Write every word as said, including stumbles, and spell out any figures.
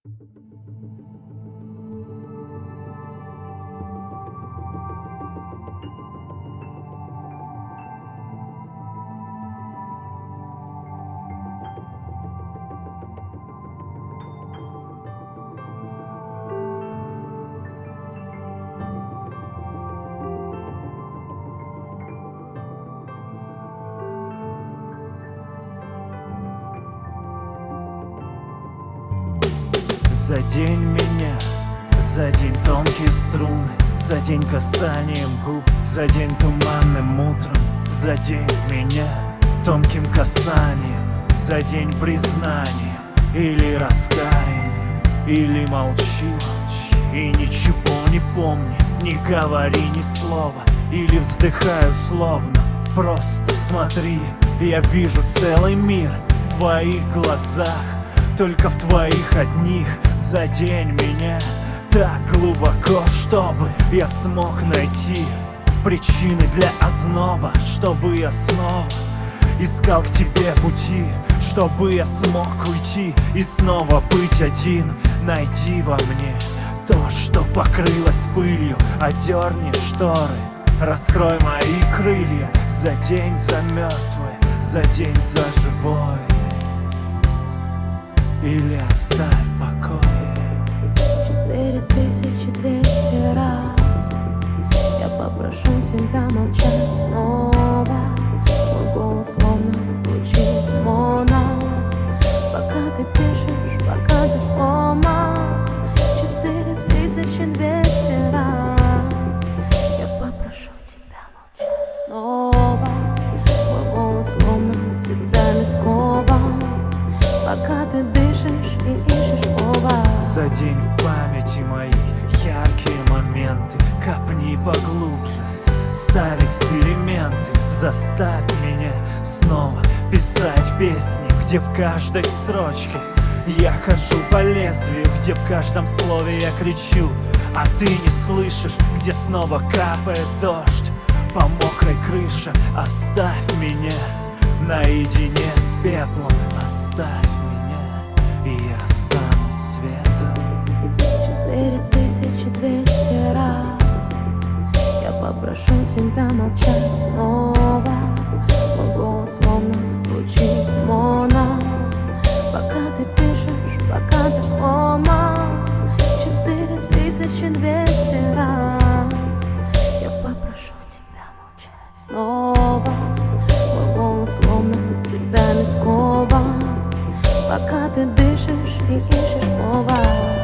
Задень меня, задень тонкие струны, задень касанием губ, задень туманным утром, задень меня тонким касанием, задень признанием или раскаянием, или молчи, молчи и ничего не помни, не говори ни слова, или вздыхаю словно, просто смотри, я вижу целый мир в твоих глазах. Только в твоих одних задень меня так глубоко, чтобы я смог найти причины для озноба, чтобы я снова искал к тебе пути, чтобы я смог уйти и снова быть один. Найди во мне то, что покрылось пылью, одерни шторы, раскрой мои крылья, задень за мертвое, задень за живое, или оставь в покое. Четыре тысячи двести раз я попрошу тебя молчать снова. Мой голос словно звучит моно, пока ты пишешь, пока ты сломан. Четыре тысячи двести раз я попрошу тебя молчать снова. Мой голос словно цепями скован, пока ты дышишь и ищешь повод. Задень в памяти мои яркие моменты, копни поглубже, ставь эксперименты, заставь меня снова писать песни, где в каждой строчке я хожу по лезвию, где в каждом слове я кричу, а ты не слышишь, где снова капает дождь по мокрой крыше. Оставь меня наедине с пеплом, оставь меня, и я останусь светом. Четыре тысячи двести раз я попрошу тебя молчать снова. Мой голос словно звучит моно, пока ты пишешь, пока ты сломан. Четыре тысячи двести раз я попрошу тебя молчать снова. Мой голос словно цепями скован, пока ты дышишь и ищешь повод.